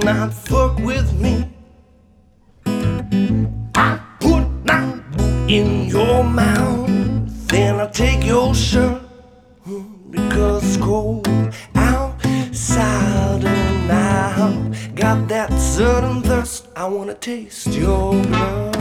not fuck with me. I put my boot in your mouth, then I take your shirt, because it's cold outside and I got that sudden thirst. I wanna taste your blood.